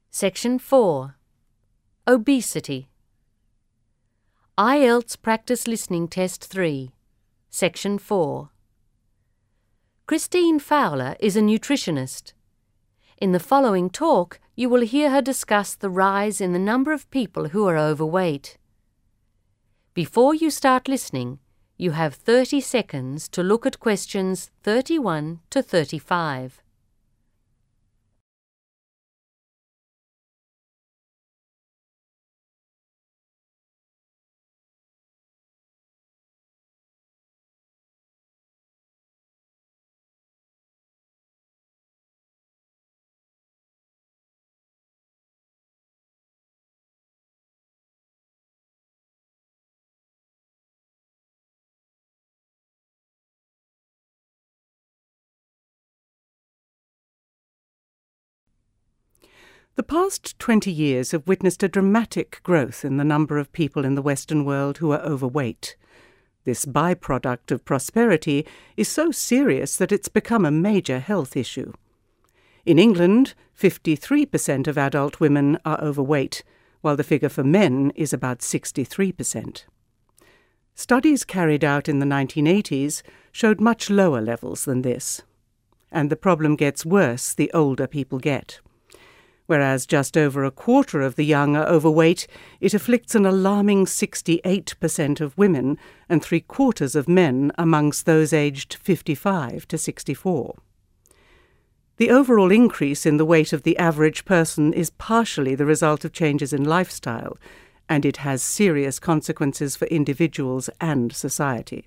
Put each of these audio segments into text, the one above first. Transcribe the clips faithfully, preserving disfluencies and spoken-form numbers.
Section four. Obesity. I E L T S Practice Listening Test three. Section four. Christine Fowler is a nutritionist. In the following talk, you will hear her discuss the rise in the number of people who are overweight. Before you start listening, you have thirty seconds to look at questions thirty-one to thirty-five. The past twenty years have witnessed a dramatic growth in the number of people in the Western world who are overweight. This byproduct of prosperity is so serious that it's become a major health issue. In England, fifty-three percent of adult women are overweight, while the figure for men is about sixty-three percent. Studies carried out in the nineteen eighties showed much lower levels than this. And the problem gets worse the older people get. Whereas just over a quarter of the young are overweight, it afflicts an alarming sixty-eight percent of women and three-quarters of men amongst those aged fifty-five to sixty-four. The overall increase in the weight of the average person is partially the result of changes in lifestyle, and it has serious consequences for individuals and society.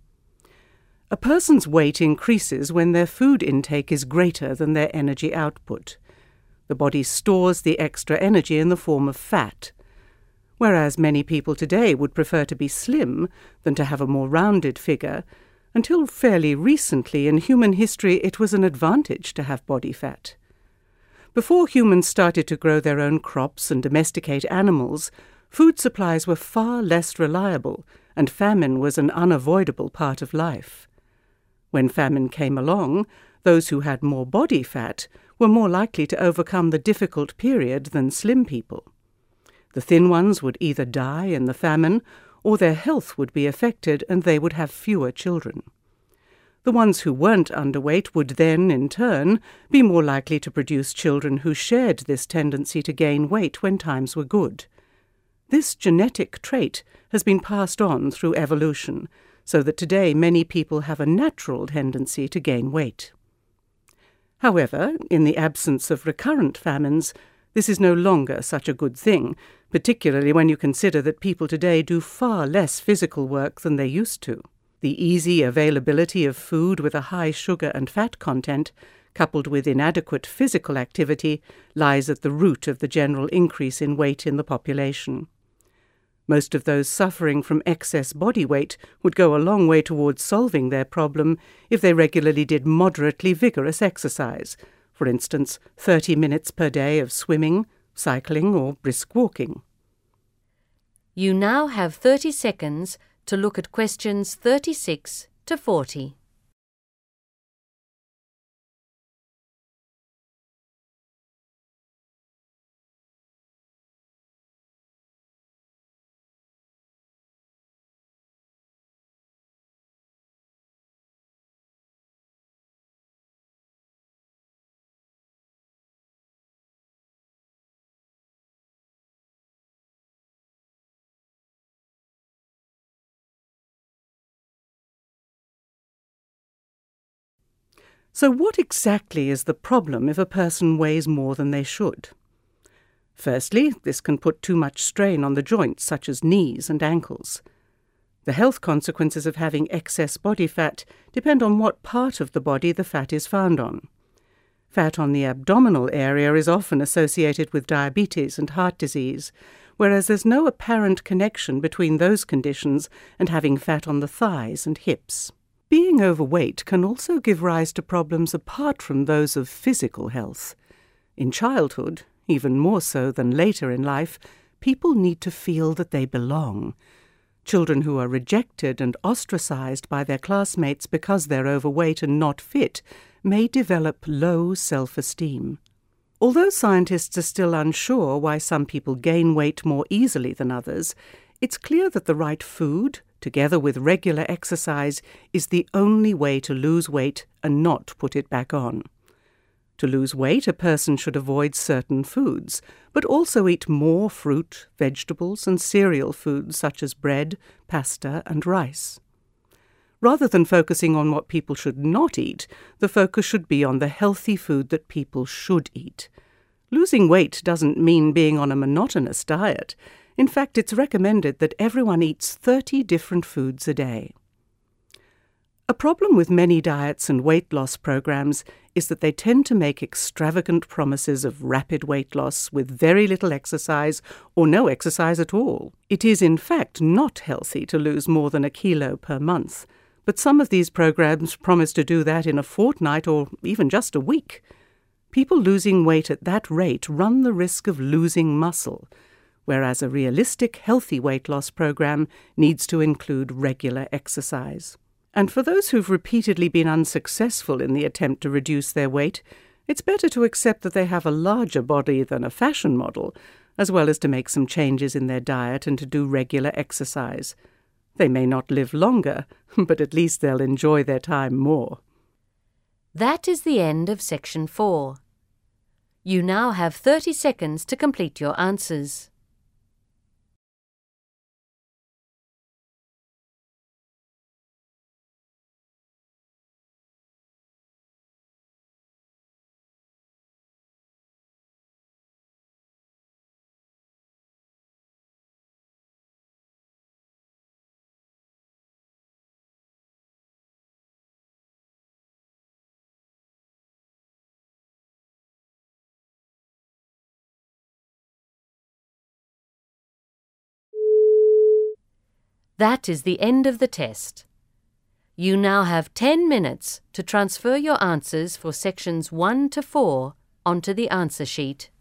A person's weight increases when their food intake is greater than their energy output. The body stores the extra energy in the form of fat, whereas many people today would prefer to be slim than to have a more rounded figure. Until fairly recently in human history, it was an advantage to have body fat. Before humans started to grow their own crops and domesticate animals, food supplies were far less reliable, and famine was an unavoidable part of life. When famine came along, those who had more body fat were more likely to overcome the difficult period than slim people. The thin ones would either die in the famine, or their health would be affected and they would have fewer children. The ones who weren't underweight would then, in turn, be more likely to produce children who shared this tendency to gain weight when times were good. This genetic trait has been passed on through evolution, so that today many people have a natural tendency to gain weight. However, in the absence of recurrent famines, this is no longer such a good thing, particularly when you consider that people today do far less physical work than they used to. The easy availability of food with a high sugar and fat content, coupled with inadequate physical activity, lies at the root of the general increase in weight in the population. Most of those suffering from excess body weight would go a long way towards solving their problem if they regularly did moderately vigorous exercise, for instance, thirty minutes per day of swimming, cycling, or brisk walking. You now have thirty seconds to look at questions thirty-six to forty. So what exactly is the problem if a person weighs more than they should? Firstly, this can put too much strain on the joints, such as knees and ankles. The health consequences of having excess body fat depend on what part of the body the fat is found on. Fat on the abdominal area is often associated with diabetes and heart disease, whereas there's no apparent connection between those conditions and having fat on the thighs and hips. Being overweight can also give rise to problems apart from those of physical health. In childhood, even more so than later in life, people need to feel that they belong. Children who are rejected and ostracized by their classmates because they're overweight and not fit may develop low self-esteem. Although scientists are still unsure why some people gain weight more easily than others, it's clear that the right food, together with regular exercise, is the only way to lose weight and not put it back on. To lose weight, a person should avoid certain foods, but also eat more fruit, vegetables, and cereal foods such as bread, pasta, and rice. Rather than focusing on what people should not eat, the focus should be on the healthy food that people should eat. Losing weight doesn't mean being on a monotonous diet. In fact, it's recommended that everyone eats thirty different foods a day. A problem with many diets and weight loss programs is that they tend to make extravagant promises of rapid weight loss with very little exercise or no exercise at all. It is in fact not healthy to lose more than a kilo per month, but some of these programs promise to do that in a fortnight or even just a week. People losing weight at that rate run the risk of losing muscle, whereas a realistic, healthy weight loss program needs to include regular exercise. And for those who've repeatedly been unsuccessful in the attempt to reduce their weight, it's better to accept that they have a larger body than a fashion model, as well as to make some changes in their diet and to do regular exercise. They may not live longer, but at least they'll enjoy their time more. That is the end of section four. You now have thirty seconds to complete your answers. That is the end of the test. You now have ten minutes to transfer your answers for sections one to four onto the answer sheet.